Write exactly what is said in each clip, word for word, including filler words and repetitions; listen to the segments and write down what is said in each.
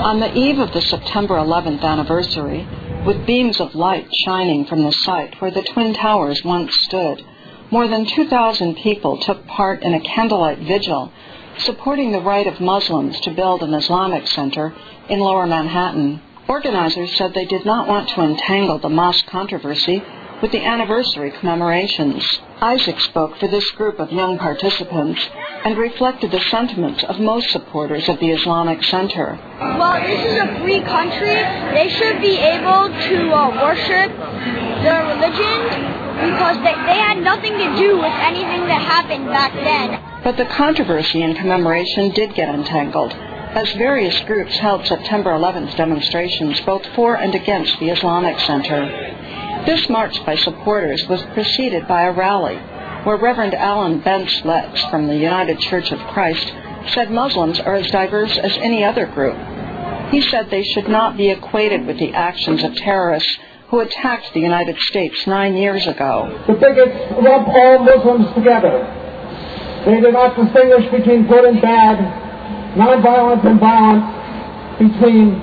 On the eve of the September eleventh anniversary, with beams of light shining from the site where the Twin Towers once stood, more than two thousand people took part in a candlelight vigil supporting the right of Muslims to build an Islamic center in Lower Manhattan. Organizers said they did not want to entangle the mosque controversy with the anniversary commemorations. Isaac spoke for this group of young participants and reflected the sentiments of most supporters of the Islamic Center. Well, this is a free country. They should be able to uh, worship their religion because they, they had nothing to do with anything that happened back then. But the controversy in commemoration did get entangled, as various groups held September eleventh demonstrations both for and against the Islamic Center. This march by supporters was preceded by a rally where Reverend Alan Bentz-Letts from the United Church of Christ said Muslims are as diverse as any other group. He said they should not be equated with the actions of terrorists who attacked the United States nine years ago. The bigots lump all Muslims together. They do not distinguish between good and bad, nonviolent and violent, between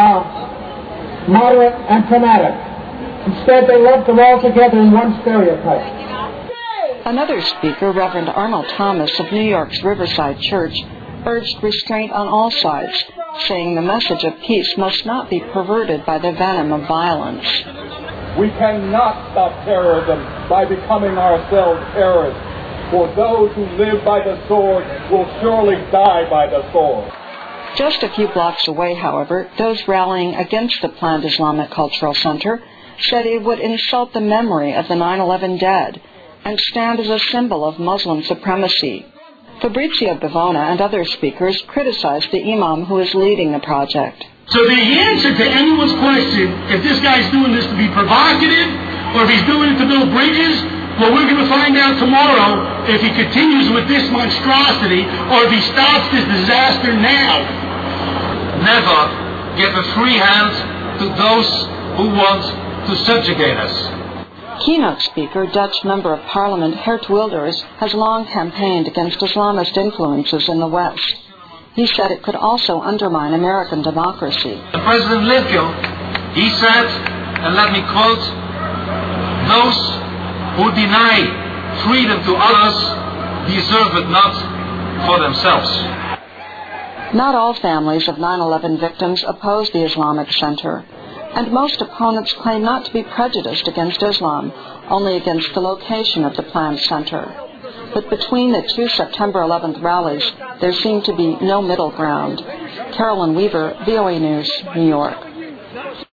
uh, moderate and fanatic. Instead, they lump them all together in one stereotype. Another speaker, Reverend Arnold Thomas of New York's Riverside Church, urged restraint on all sides, saying the message of peace must not be perverted by the venom of violence. We cannot stop terrorism by becoming ourselves terrorists, for those who live by the sword will surely die by the sword. Just a few blocks away, however, those rallying against the planned Islamic Cultural Center said it would insult the memory of the nine eleven dead and stand as a symbol of Muslim supremacy. Fabrizio Bavona and other speakers criticized the imam who is leading the project. So the answer to anyone's question, if this guy's doing this to be provocative or if he's doing it to build bridges, well, we're going to find out tomorrow if he continues with this monstrosity or if he stops this disaster now. Never give a free hand to those who want to subjugate us. Keynote speaker, Dutch Member of Parliament Geert Wilders, has long campaigned against Islamist influences in the West. He said it could also undermine American democracy. President Lincoln, he said, and let me quote, "Those who deny freedom to others deserve it not for themselves." Not all families of nine eleven victims oppose the Islamic Center, and most opponents claim not to be prejudiced against Islam, only against the location of the planned center. But between the two September eleventh rallies, there seemed to be no middle ground. Carolyn Weaver, V O A News, New York.